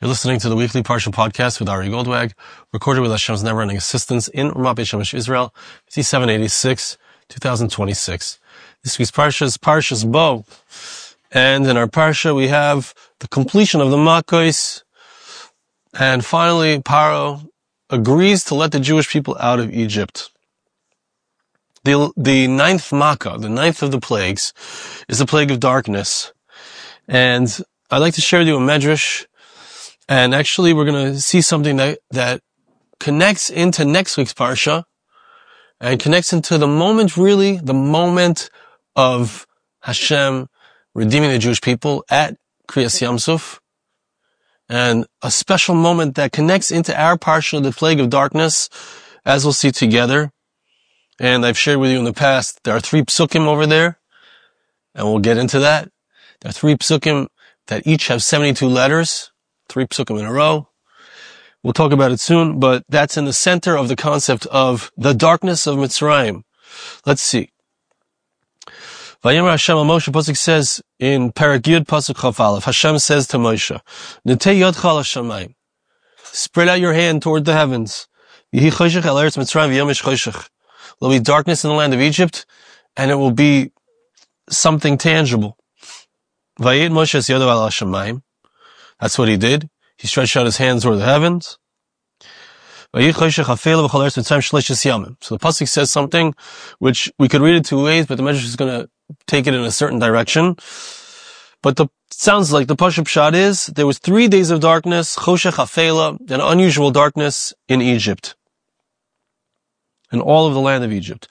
You're listening to the weekly Parsha podcast with Ari Goldwag, recorded with Hashem's never-ending assistance in Ramat Beit Shemesh, Israel, 5786, 2026. This week's Parsha is Parshas Bo, and in our Parsha we have the completion of the Makos, and finally Paro agrees to let the Jewish people out of Egypt. The ninth Makkah, the ninth of the plagues, is the plague of darkness, and I'd like to share with you a medrash. And actually, we're going to see something that connects into next week's Parsha and connects into the moment of Hashem redeeming the Jewish people at Kriyas Yamsuf, and a special moment that connects into our Parsha, the plague of darkness, as we'll see together. And I've shared with you in the past, there are 3 psukim over there, and we'll get into that. There are 3 psukim that each have 72 letters. 3 psukim in a row. We'll talk about it soon, but that's in the center of the concept of the darkness of Mitzrayim. Let's see. Vayomer Hashem al Moshe, pasuk says in Perek Yud pasuk Chaf Aleph, Hashem says to Moshe, Netei yodcha al hashamayim, spread out your hand toward the heavens. Yehi choshech el eretz Mitzrayim v'yomish choshech. There will be darkness in the land of Egypt, and it will be something tangible. Vayed Moshe es yodav al hashamayim. That's what he did. He stretched out his hands toward the heavens. So the pasuk says something which we could read it 2 ways, but the Medrash is going to take it in a certain direction. But sounds like the Pashup Pshat is there was 3 days of darkness, choshech hafela, an unusual darkness in Egypt, in all of the land of Egypt.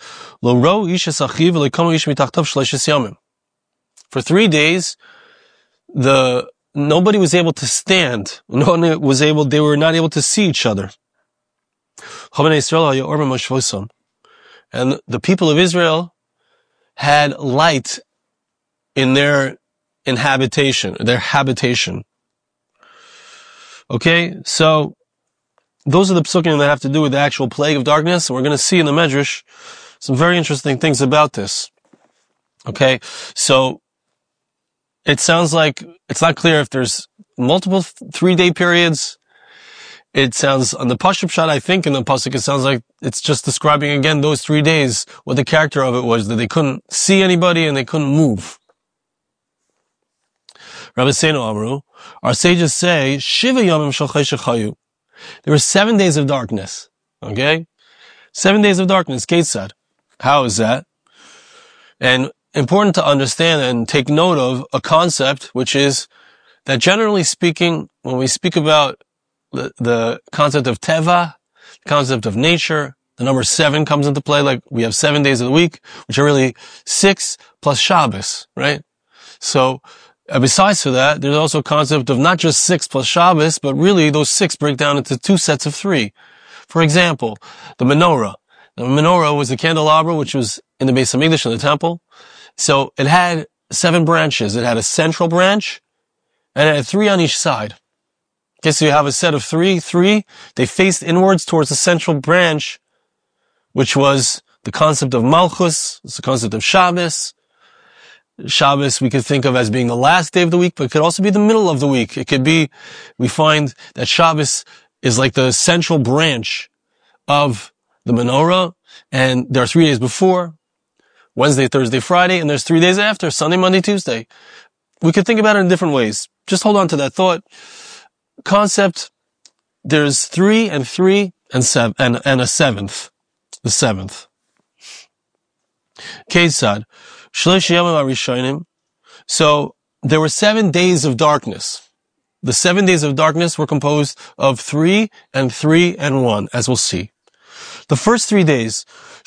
For 3 days, nobody was able to stand. They were not able to see each other. And the people of Israel had light in their habitation. Okay, so those are the psukim that have to do with the actual plague of darkness. And we're going to see in the Medrash some very interesting things about this. Okay, so it sounds like it's not clear if there's multiple 3-day periods. It sounds, on the Pashup Pshat, I think in the Pasuk, it sounds like it's just describing again those 3 days, what the character of it was, that they couldn't see anybody and they couldn't move. Rabbi Seinu Amru, our sages say, Shiva Yomim Shel Choshech Hayu. There were 7 days of darkness. Okay? 7 days of darkness. Ketzad. How is that? And important to understand and take note of a concept, which is that generally speaking, when we speak about the concept of teva, the concept of nature, the number 7 comes into play. Like we have 7 days of the week, which are really 6 plus Shabbos, right? So besides to that, there's also a concept of not just 6 plus Shabbos, but really those 6 break down into 2 sets of 3. For example, the menorah. The menorah was the candelabra, which was in the Beis Hamikdash in the temple. So it had 7 branches. It had a central branch, and it had 3 on each side. Okay, so you have a set of 3. They faced inwards towards the central branch, which was the concept of Malchus. It's the concept of Shabbos. Shabbos we could think of as being the last day of the week, but it could also be the middle of the week. It could be, we find that Shabbos is like the central branch of the menorah, and there are 3 days before, Wednesday, Thursday, Friday, and there's 3 days after, Sunday, Monday, Tuesday. We could think about it in different ways. Just hold on to that thought. Concept, there's 3 and 3 and 7, and a 7th. The 7th. Ketzad. Shlosh Yomim HaRishonim. So, there were 7 days of darkness. The 7 days of darkness were composed of 3 and 3 and 1, as we'll see. The first 3 days,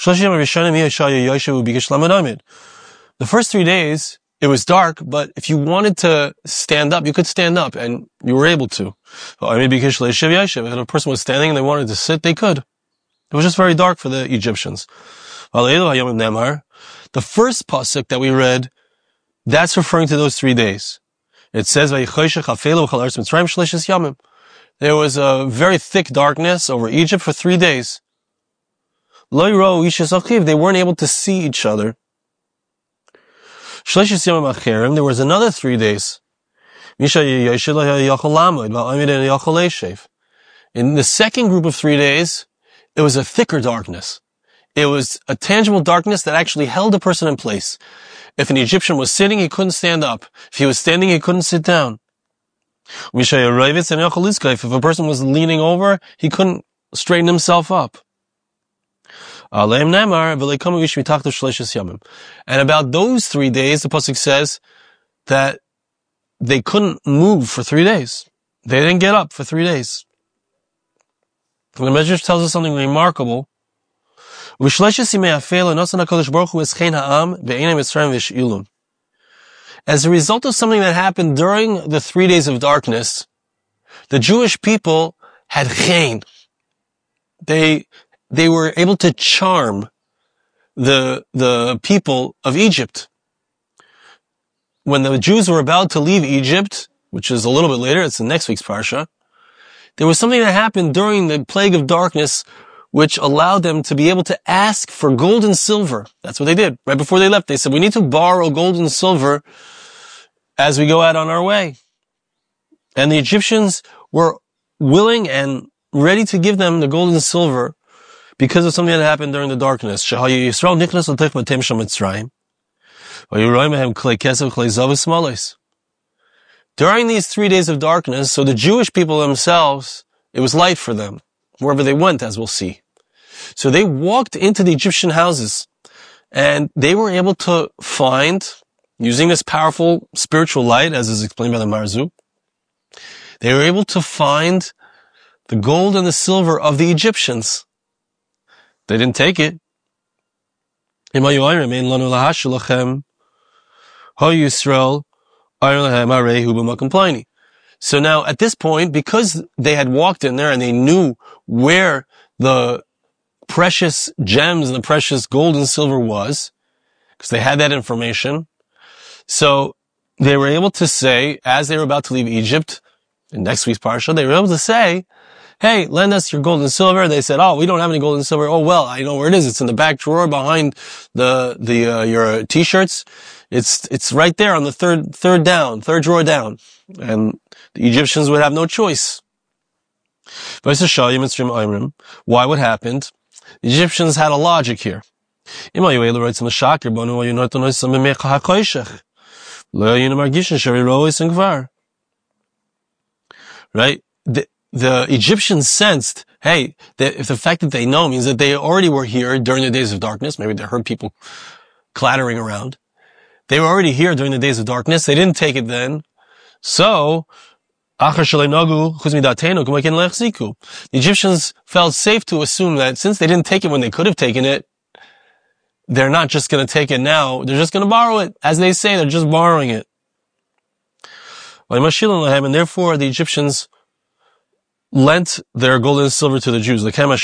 the first 3 days, it was dark, but if you wanted to stand up, you could stand up, and you were able to. If a person was standing and they wanted to sit, they could. It was just very dark for the Egyptians. The first pasuk that we read, that's referring to those 3 days. It says, there was a very thick darkness over Egypt for 3 days. They weren't able to see each other. There was another 3 days. In the second group of 3 days, it was a thicker darkness. It was a tangible darkness that actually held a person in place. If an Egyptian was sitting, he couldn't stand up. If he was standing, he couldn't sit down. If a person was leaning over, he couldn't straighten himself up. And about those 3 days, the pasuk says that they couldn't move for 3 days. They didn't get up for 3 days. The Medrash tells us something remarkable. As a result of something that happened during the 3 days of darkness, the Jewish people had chen. They were able to charm the people of Egypt. When the Jews were about to leave Egypt, which is a little bit later, it's in next week's parsha, there was something that happened during the plague of darkness which allowed them to be able to ask for gold and silver. That's what they did. Right before they left, they said, we need to borrow gold and silver as we go out on our way. And the Egyptians were willing and ready to give them the gold and silver because of something that happened during the darkness. During these 3 days of darkness, so the Jewish people themselves, it was light for them, wherever they went, as we'll see. So they walked into the Egyptian houses, and they were able to find, using this powerful spiritual light, as is explained by the Marzu, they were able to find the gold and the silver of the Egyptians. They didn't take it. So now, at this point, because they had walked in there and they knew where the precious gems and the precious gold and silver was, because they had that information, so they were able to say, as they were about to leave Egypt, in next week's parsha, they were able to say, hey, lend us your gold and silver. They said, oh, we don't have any gold and silver. Oh, well, I know where it is. It's in the back drawer behind your t-shirts. It's right there on the third drawer down. And the Egyptians would have no choice. Why what happened? The Egyptians had a logic here. Right? The Egyptians sensed, hey, if the fact that they know means that they already were here during the days of darkness, maybe they heard people clattering around. They were already here during the days of darkness. They didn't take it then. So, the Egyptians felt safe to assume that since they didn't take it when they could have taken it, they're not just going to take it now. They're just going to borrow it. As they say, they're just borrowing it. And therefore, the Egyptians lent their gold and silver to the Jews.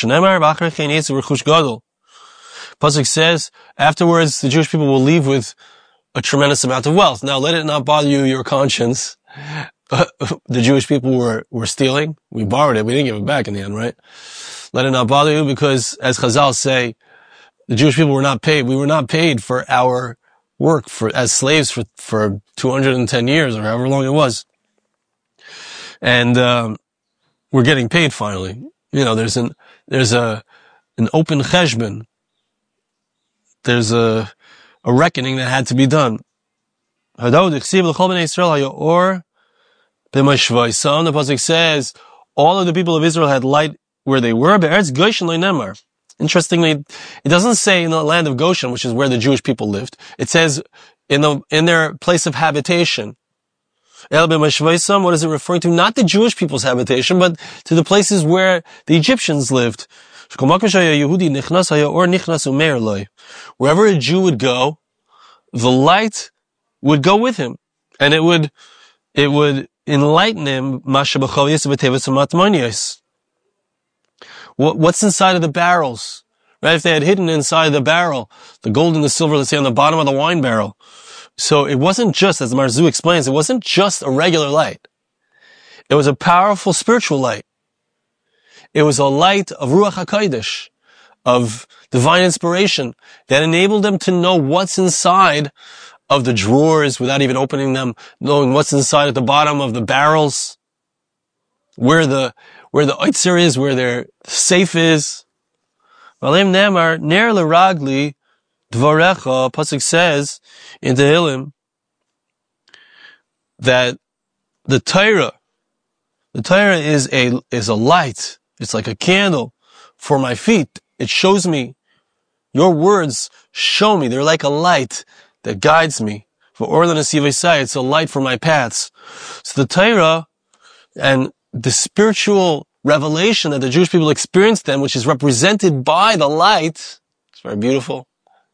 Pasuk says, afterwards, the Jewish people will leave with a tremendous amount of wealth. Now, let it not bother you, your conscience. The Jewish people were stealing. We borrowed it. We didn't give it back in the end, right? Let it not bother you because, as Chazal say, the Jewish people were not paid. We were not paid for our work as slaves for 210 years or however long it was. And, we're getting paid finally. You know, there's an open cheshbon. There's a reckoning that had to be done. The pasuk says, all of the people of Israel had light where they were. Interestingly, it doesn't say in the land of Goshen, which is where the Jewish people lived. It says in their place of habitation. What is it referring to? Not the Jewish people's habitation, but to the places where the Egyptians lived. Wherever a Jew would go, the light would go with him, and it would enlighten him. What's inside of the barrels? Right? If they had hidden inside the barrel the gold and the silver, let's say on the bottom of the wine barrel. So it wasn't just, as the Marzu explains, it wasn't just a regular light. It was a powerful spiritual light. It was a light of Ruach HaKodesh, of divine inspiration, that enabled them to know what's inside of the drawers without even opening them, knowing what's inside at the bottom of the barrels, where the oitzer is, where their safe is. Valim Nemar, Ner L'Ragli, Dvarecha, Pasuk says in Tehillim that the Torah is a light. It's like a candle for my feet. It shows me, your words show me. They're like a light that guides me. For Orlan Asivasai, it's a light for my paths. So the Torah and the spiritual revelation that the Jewish people experienced then, which is represented by the light, it's very beautiful.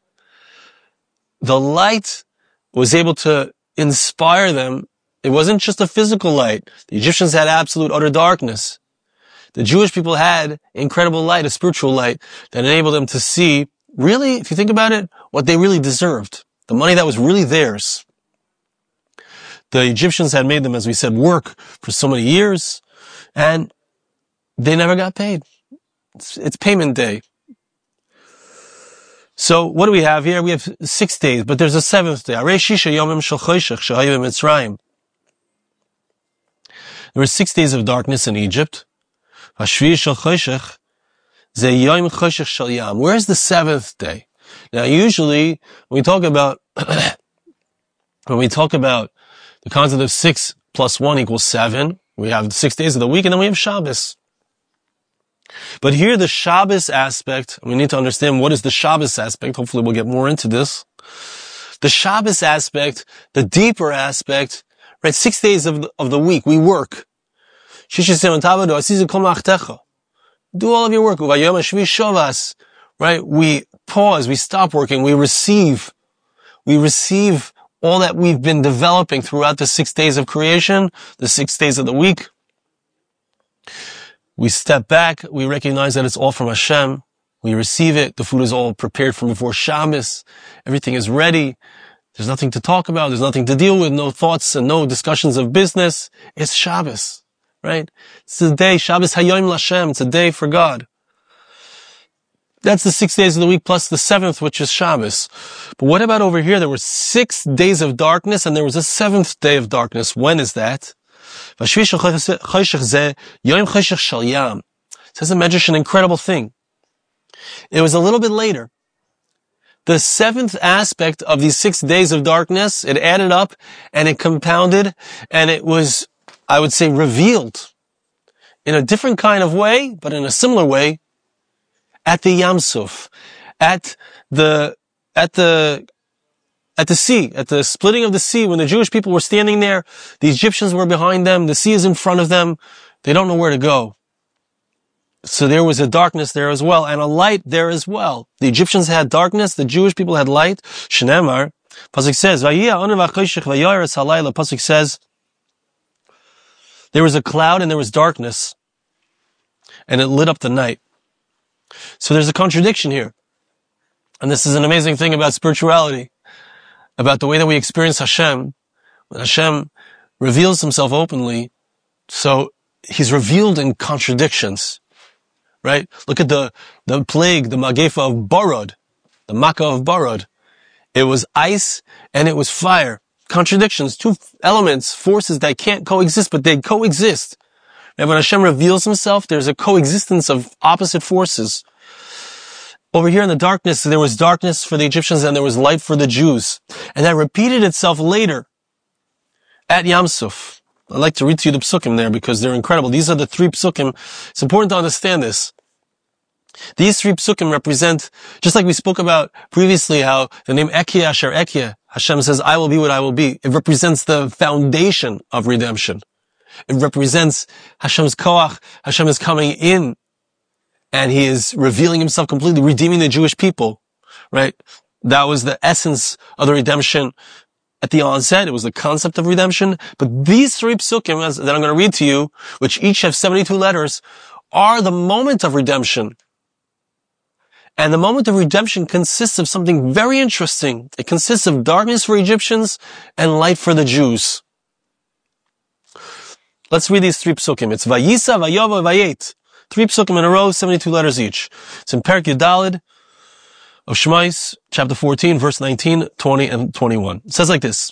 The light was able to inspire them. It wasn't just a physical light. The Egyptians had absolute utter darkness. The Jewish people had incredible light, a spiritual light that enabled them to see, really, if you think about it, what they really deserved. The money that was really theirs. The Egyptians had made them, as we said, work for so many years, and they never got paid. It's payment day. So what do we have here? We have 6 days, but there's a 7th day. There were 6 days of darkness in Egypt. Where's the 7th day? Now, usually, when we talk about the concept of 6 plus 1 equals 7, we have 6 days of the week, and then we have Shabbos. But here, the Shabbos aspect, we need to understand what is the Shabbos aspect. Hopefully, we'll get more into this. The Shabbos aspect, the deeper aspect, right? 6 days of the week, we work. Do all of your work. Right? We pause, we stop working, we receive all that we've been developing throughout the 6 days of creation, the 6 days of the week. We step back, we recognize that it's all from Hashem, we receive it, the food is all prepared from before Shabbos, everything is ready, there's nothing to talk about, there's nothing to deal with, no thoughts and no discussions of business, it's Shabbos, right? It's a day, Shabbos Hayom L'Hashem, it's a day for God. That's the 6 days of the week plus the 7th, which is Shabbos. But what about over here? There were 6 days of darkness and there was a 7th day of darkness. When is that? It says the Medrash an incredible thing. It was a little bit later. The 7th aspect of these 6 days of darkness, it added up and it compounded and it was, I would say, revealed in a different kind of way, but in a similar way, at the Yam Suf, at the sea, at the splitting of the sea, when the Jewish people were standing there, the Egyptians were behind them, the sea is in front of them, they don't know where to go. So there was a darkness there as well, and a light there as well. The Egyptians had darkness, the Jewish people had light. Shneimar, Pasuk says, Pasuk says, there was a cloud and there was darkness, and it lit up the night. So there's a contradiction here. And this is an amazing thing about spirituality, about the way that we experience Hashem. When Hashem reveals himself openly, so he's revealed in contradictions, right? Look at the plague, the Magefa of Barad, the Makkah of Barad. It was ice and it was fire. Contradictions, two elements, forces that can't coexist, but they coexist. And when Hashem reveals himself, there's a coexistence of opposite forces. Over here in the darkness, there was darkness for the Egyptians and there was light for the Jews. And that repeated itself later at Yam Suf. I'd like to read to you the psukim there because they're incredible. These are the 3 psukim. It's important to understand this. These 3 psukim represent, just like we spoke about previously, how the name Ekyeh Asher Ekyeh, Hashem says, I will be what I will be. It represents the foundation of redemption. It represents Hashem's koach. Hashem is coming in and he is revealing himself completely, redeeming the Jewish people, right? That was the essence of the redemption at the onset. It was the concept of redemption. But these 3 psukim that I'm going to read to you, which each have 72 letters, are the moment of redemption. And the moment of redemption consists of something very interesting. It consists of darkness for Egyptians and light for the Jews. Let's read these 3 psukim. It's Vayisa, Vayova, Vayet. 3 psukim in a row, 72 letters each. It's in Perek Yudalid, of Shmais, chapter 14, verse 19, 20, and 21. It says like this.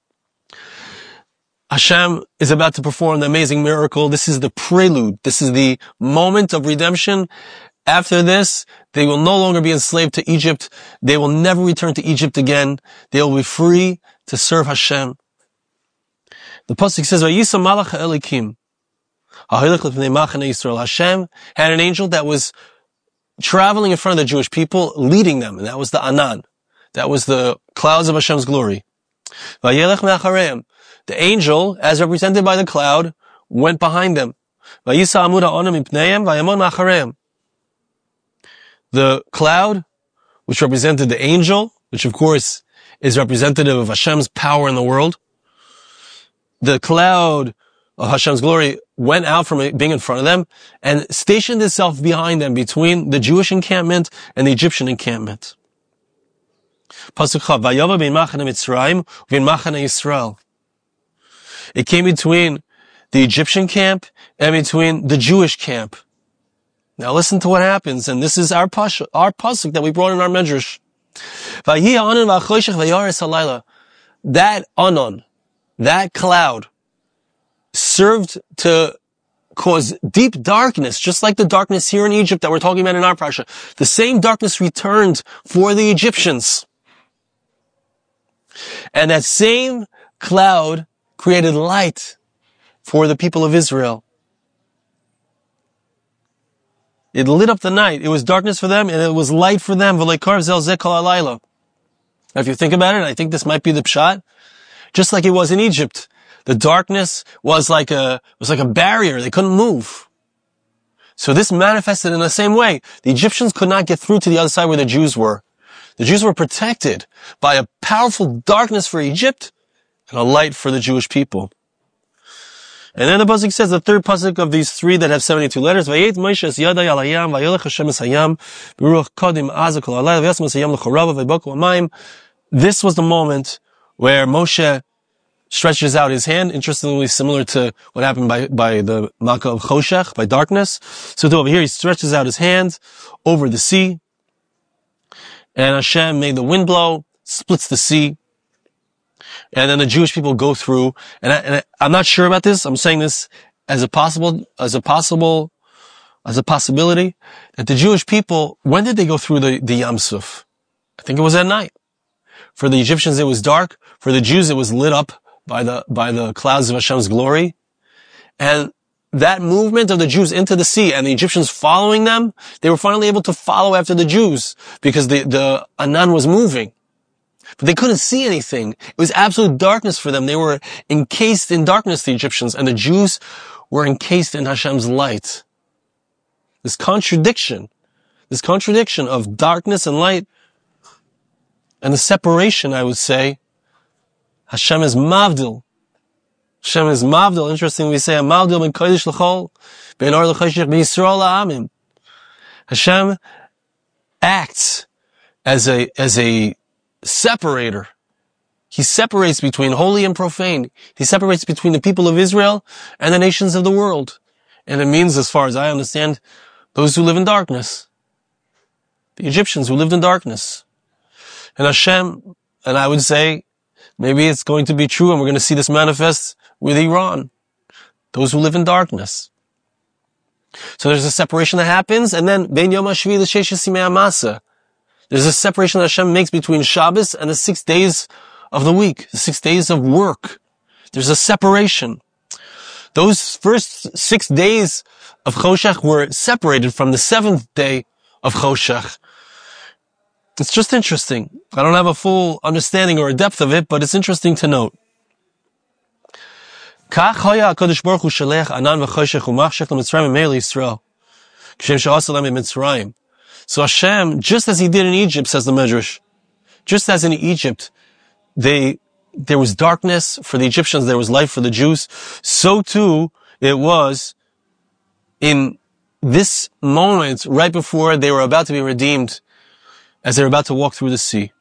Hashem is about to perform the amazing miracle. This is the prelude. This is the moment of redemption. After this, they will no longer be enslaved to Egypt. They will never return to Egypt again. They will be free to serve Hashem. The pasuk says, "Vayisa malach ha'elikim ha'hilech l'fnei machane Yisrael." Hashem had an angel that was traveling in front of the Jewish people, leading them, and that was the Anan. That was the clouds of Hashem's glory. Vayelech me'achareim. The angel, as represented by the cloud, went behind them. Vayisa amud ha'onim mipneihem vayamon ma'achareim. The cloud, which represented the angel, which of course is representative of Hashem's power in the world. The cloud of Hashem's glory went out from being in front of them and stationed itself behind them between the Jewish encampment and the Egyptian encampment. Pasuk Chav, Vayova bein machane Mitzrayim u'bein machane Yisrael. It came between the Egyptian camp and between the Jewish camp. Now listen to what happens, and this is our pasuk that we brought in our medrash. That anon, that cloud, served to cause deep darkness, just like the darkness here in Egypt that we're talking about in our parasha. The same darkness returned for the Egyptians. And that same cloud created light for the people of Israel. It lit up the night. It was darkness for them, and it was light for them. Now, if you think about it, I think this might be the pshat, just like it was in Egypt. The darkness was like a barrier. They couldn't move. So this manifested in the same way. The Egyptians could not get through to the other side where the Jews were. The Jews were protected by a powerful darkness for Egypt and a light for the Jewish people. And then the pasuk says, the third pasuk of these three that have 72 letters, Vayet Moshe es yadai al hayam, vayolech Hashem es hayam, b'ruach kodim azah kol halayla, v'yasem es hayam l'chorava, v'yboku hamayim. This was the moment where Moshe stretches out his hand, interestingly similar to what happened by the Makkah of Choshech, by darkness. So over here, he stretches out his hand over the sea, and Hashem made the wind blow, splits the sea, and then the Jewish people go through, and I'm not sure about this. I'm saying this as a possibility, that the Jewish people, when did they go through the Yam Suf? I think it was at night. For the Egyptians, it was dark. For the Jews, it was lit up by the clouds of Hashem's glory. And that movement of the Jews into the sea and the Egyptians following them, they were finally able to follow after the Jews because the Anan was moving. But they couldn't see anything. It was absolute darkness for them. They were encased in darkness, the Egyptians, and the Jews were encased in Hashem's light. This contradiction of darkness and light, and the separation, I would say, Hashem is mavdil. Hashem is mavdil. Interesting, we say, mavdil ben kodesh l'chol, ben or l'choshech, ben Yisrael la'amim. Hashem acts as a separator. He separates between holy and profane. He separates between the people of Israel and the nations of the world. And it means, as far as I understand, those who live in darkness. The Egyptians who lived in darkness. And Hashem, and I would say, maybe it's going to be true, and we're going to see this manifest with Iran. Those who live in darkness. So there's a separation that happens, and then, Ben Yom HaShvi l'Sheish Yimei HaMasa. There's a separation that Hashem makes between Shabbos and the 6 days of the week, the 6 days of work. There's a separation. Those first 6 days of Choshech were separated from the 7th day of Choshech. It's just interesting. I don't have a full understanding or a depth of it, but it's interesting to note. Kach hoya HaKadosh Baruch Hu shalech anan v'choshech u'machshech l'Mitzrayim u'meir l'Yisrael. K'shem she'asa lem b'Mitzrayim. So Hashem, just as He did in Egypt, says the Medrash, just as in Egypt, there was darkness for the Egyptians, there was light for the Jews, so too it was in this moment, right before they were about to be redeemed, as they were about to walk through the sea.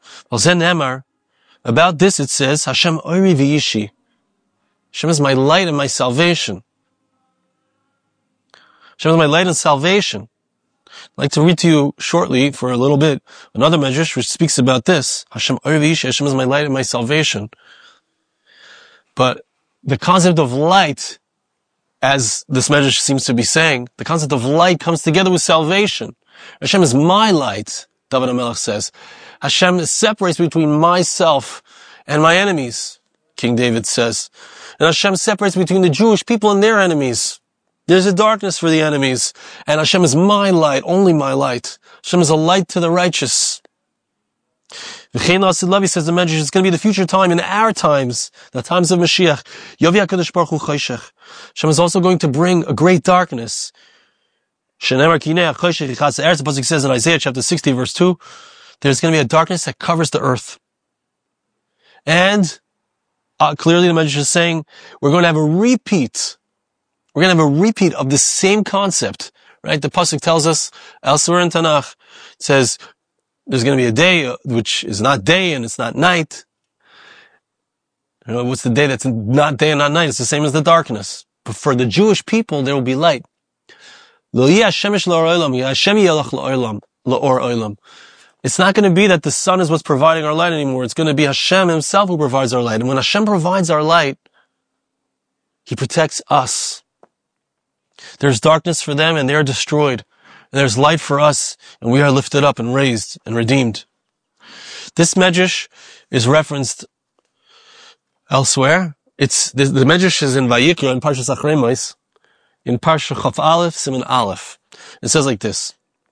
About this it says, Hashem oiri v'yishi. Hashem is my light and my salvation. Hashem is my light and salvation. I'd like to read to you shortly for a little bit another medrash which speaks about this. Hashem Hashem is my light and my salvation. But the concept of light, as this medrash seems to be saying, the concept of light comes together with salvation. Hashem is my light, David HaMelech says. Hashem separates between myself and my enemies, King David says. And Hashem separates between the Jewish people and their enemies. There's a darkness for the enemies. And Hashem is my light, only my light. Hashem is a light to the righteous. V'chein Asid Levi says the medrash, it's going to be the future time in our times, the times of Mashiach. Yovi HaKadosh Baruch Hu Choshech. Hashem is also going to bring a great darkness. Shenemar Kinei HaChoshech Yichatz Ha'eretz, the pasuk says in Isaiah chapter 60 verse 2, there's going to be a darkness that covers the earth. And clearly the medrash is saying we're going to have a repeat. We're going to have a repeat of the same concept, right? The pasuk tells us elsewhere in Tanakh, it says there's going to be a day which is not day and it's not night. You know, what's the day that's not day and not night? It's the same as the darkness. But for the Jewish people, there will be light. It's not going to be that the sun is what's providing our light anymore. It's going to be Hashem himself who provides our light. And when Hashem provides our light, he protects us. There's darkness for them and they are destroyed. And there's light for us and we are lifted up and raised and redeemed. This medrash is referenced elsewhere. The medrash is in Vayikra, in Parshas Achrei Mos, in Parsha Chaf Aleph, Siman Aleph. It says like this.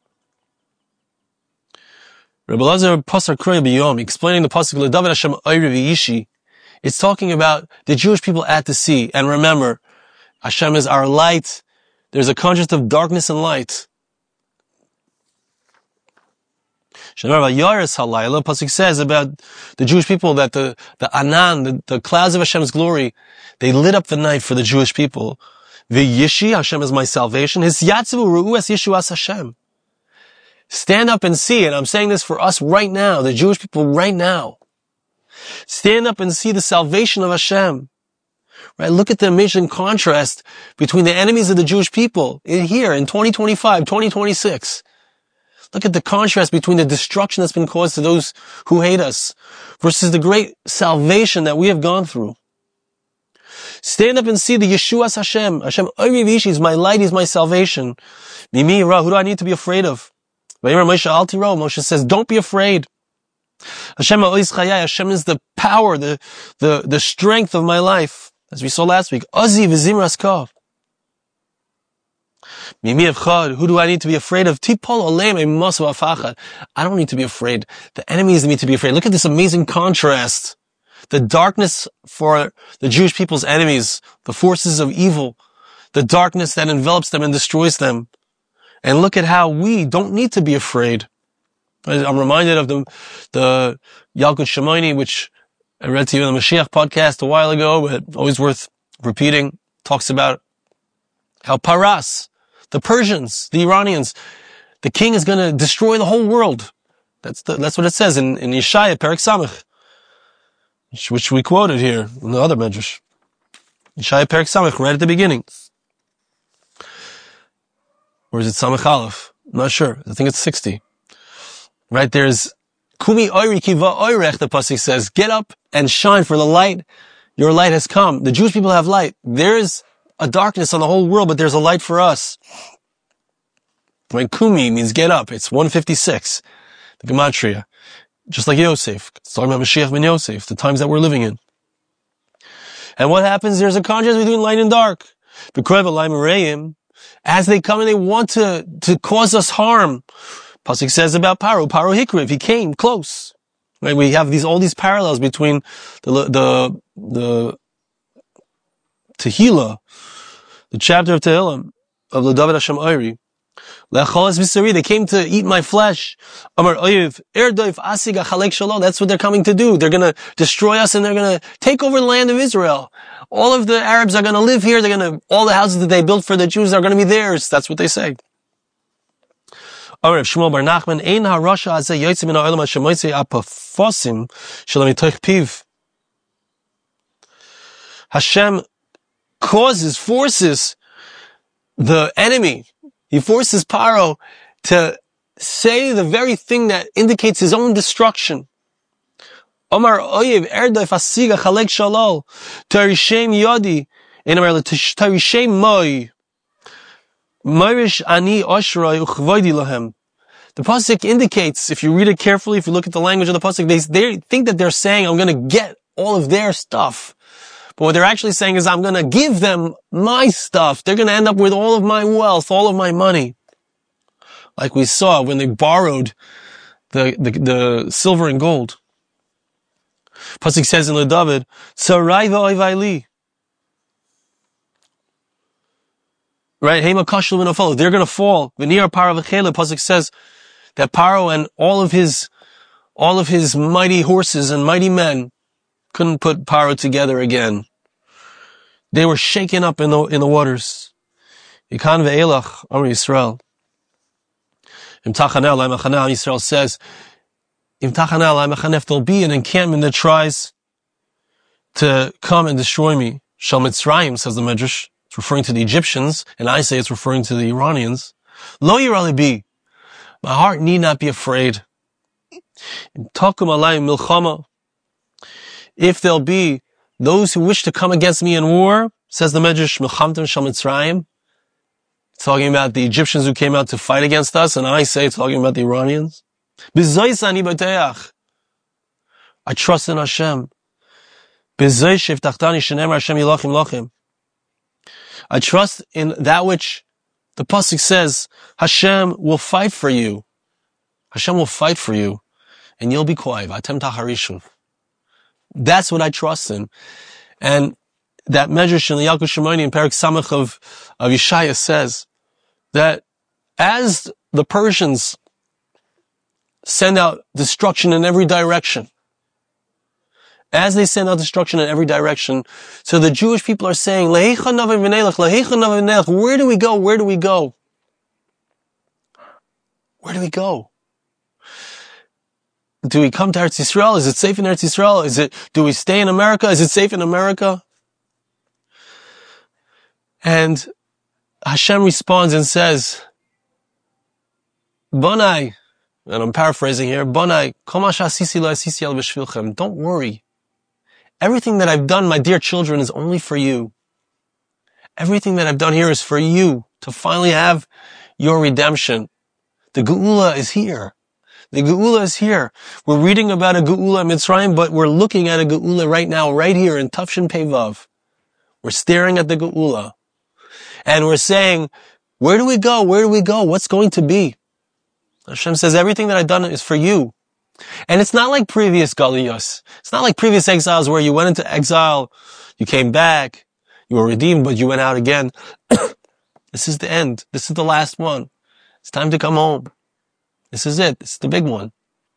Rebbe Elazar Pasar Kroya B'Yom, explaining the pasuk LeDavid Hashem Oyri V'Yishi, it's talking about the Jewish people at the sea. And remember, Hashem is our light. There's a contrast of darkness and light. Pasuk says about the Jewish people that the Anan, the clouds of Hashem's glory, they lit up the night for the Jewish people. V'Yishi, Hashem is my salvation. His Yatzivu Ru'u Es Yeshuas Hashem. Stand up and see it. I'm saying this for us right now, the Jewish people right now. Stand up and see the salvation of Hashem. Right? Look at the amazing contrast between the enemies of the Jewish people here in 2025, 2026. Look at the contrast between the destruction that's been caused to those who hate us versus the great salvation that we have gone through. Stand up and see the Yeshuas Hashem. Hashem, is my light, He's my salvation. Mimi Ra, who do I need to be afraid of? Moshe says, don't be afraid. Hashem is the power, the strength of my life. As we saw last week. Ozi v'zimras kov. Mimi Evchad, who do I need to be afraid of? Tipol olem emos v'afachad. I don't need to be afraid. The enemies need to be afraid. Look at this amazing contrast. The darkness for the Jewish people's enemies, the forces of evil, the darkness that envelops them and destroys them. And look at how we don't need to be afraid. I'm reminded of the Yalkut Shimoni, which I read to you in the Mashiach podcast a while ago, but always worth repeating. Talks about how Paras, the Persians, the Iranians, the king is going to destroy the whole world. That's what it says in Yeshaya, Perek Samach, which we quoted here in the other medrash. Yeshaya, Perek Samach, right at the beginning. Or is it Samach Aleph? I'm not sure. I think it's 60. Right, there's Kumi Oiri Kiva Oirech, the pasuk says, get up and shine for the light. Your light has come. The Jewish people have light. There's a darkness on the whole world, but there's a light for us. When Kumi means get up, it's 156. The Gematria. Just like Yosef. It's talking about Mashiach ben Yosef, the times that we're living in. And what happens? There's a contrast between light and dark. As they come and they want to cause us harm. Pasuk says about Paro Hikriv, he came close. Right? We have all these parallels between the Tehillah, the chapter of Tehillim, of the David Hashem Oiri. They came to eat my flesh. That's what they're coming to do. They're going to destroy us and they're going to take over the land of Israel. All of the Arabs are going to live here. All the houses that they built for the Jews are going to be theirs. That's what they say. Shmuel Bar Nachman, Ein HaRasha Azeh Yotzei Min HaOlam Hashem Motzei Apofosim Shelo Mitoch Piv. Hashem forces the enemy. He forces Paro to say the very thing that indicates his own destruction. Omar Oyev Erdai Fasiga Chalek Shalol Tarishem Yodi in America Tarishem Moi Moirish Ani Oshroi Uchvoidi Lahem. The pasuk indicates, if you read it carefully, if you look at the language of the pasuk, they think that they're saying, I'm going to get all of their stuff. But what they're actually saying is, I'm going to give them my stuff. They're going to end up with all of my wealth, all of my money. Like we saw when they borrowed the silver and gold. Pasuk says in LeDavid, Sarai v'oivai. Right? Hema kashlu v'nofalo. They're going to fall. V'nir Paro v'chele. Pasuk says that Paro and all of his mighty horses and mighty men couldn't put Paro together again. They were shaken up in the waters. Yikan ve'elach Amar Yisrael. Imtachaneh Lai Machaneh Yisrael says, Imtachaneh Lai Machaneh, if there'll be an encampment that tries to come and destroy me. Shal Mitzrayim, says the Medrash. It's referring to the Egyptians, and I say it's referring to the Iranians. Lo yirali bi. My heart need not be afraid. Takum alai milchama. If there'll be those who wish to come against me in war, says the Medrash, Milchamtem Shal Mitzrayim, talking about the Egyptians who came out to fight against us, and I say talking about the Iranians. B'zois ani b'teach. I trust in Hashem. B'zois shivtachtani shenemar Hashem yilachim lachim. I trust in that which the pasuk says, Hashem will fight for you. Hashem will fight for you, and you'll be quiet. Atem tacharishu. That's what I trust in. And that Medrash in the Yalkut Shimoni in Perek Samach of Yeshaya says that as the Persians send out destruction in every direction, so the Jewish people are saying, Lehicha navim v'neilach, Lehicha navim v'neilach. Where do we go? Where do we go? Where do we go? Do we come to Eretz Yisrael? Is it safe in Eretz Yisrael? Do we stay in America? Is it safe in America? And Hashem responds and says, Bonai, and I'm paraphrasing here, Bonai, Komash asisi lo asisi al b'shvilchem. Don't worry. Everything that I've done, my dear children, is only for you. Everything that I've done here is for you to finally have your redemption. The Geula is here. The Geula is here. We're reading about a Geula in Mitzrayim, but we're looking at a Geula right now, right here in Tafshin Pei Vav. We're staring at the Geula. And we're saying, where do we go? Where do we go? What's going to be? Hashem says, everything that I've done is for you. And it's not like previous Galiyos. It's not like previous exiles where you went into exile, you came back, you were redeemed, but you went out again. This is the end. This is the last one. It's time to come home. This is it. This is the big one.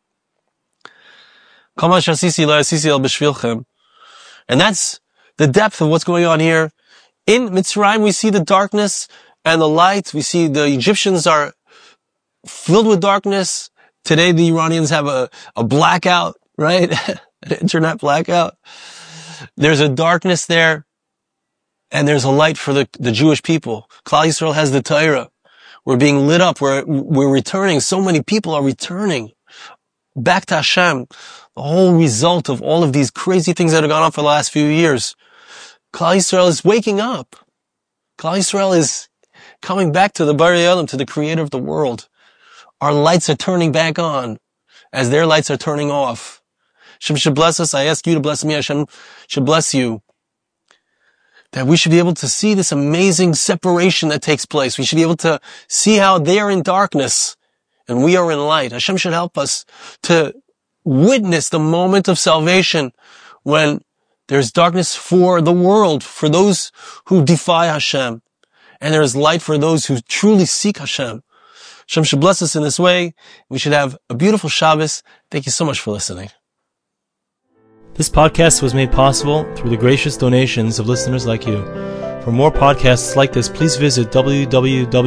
And that's the depth of what's going on here. In Mitzrayim, we see the darkness and the light. We see the Egyptians are filled with darkness. Today, the Iranians have a blackout, right? An internet blackout. There's a darkness there, and there's a light for the Jewish people. Klal Yisrael has the Torah. We're being lit up. We're returning. So many people are returning back to Hashem. The whole result of all of these crazy things that have gone on for the last few years. Klal Yisrael is waking up. Klal Yisrael is coming back to the Barei Olam, to the Creator of the world. Our lights are turning back on as their lights are turning off. Hashem should bless us. I ask you to bless me. Hashem should bless you. That we should be able to see this amazing separation that takes place. We should be able to see how they are in darkness and we are in light. Hashem should help us to witness the moment of salvation when there's darkness for the world, for those who defy Hashem. And there is light for those who truly seek Hashem. Hashem should bless us in this way. We should have a beautiful Shabbos. Thank you so much for listening. This podcast was made possible through the gracious donations of listeners like you. For more podcasts like this, please visit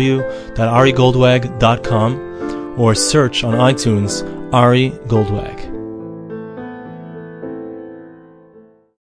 www.arigoldwag.com or search on iTunes Ari Goldwag.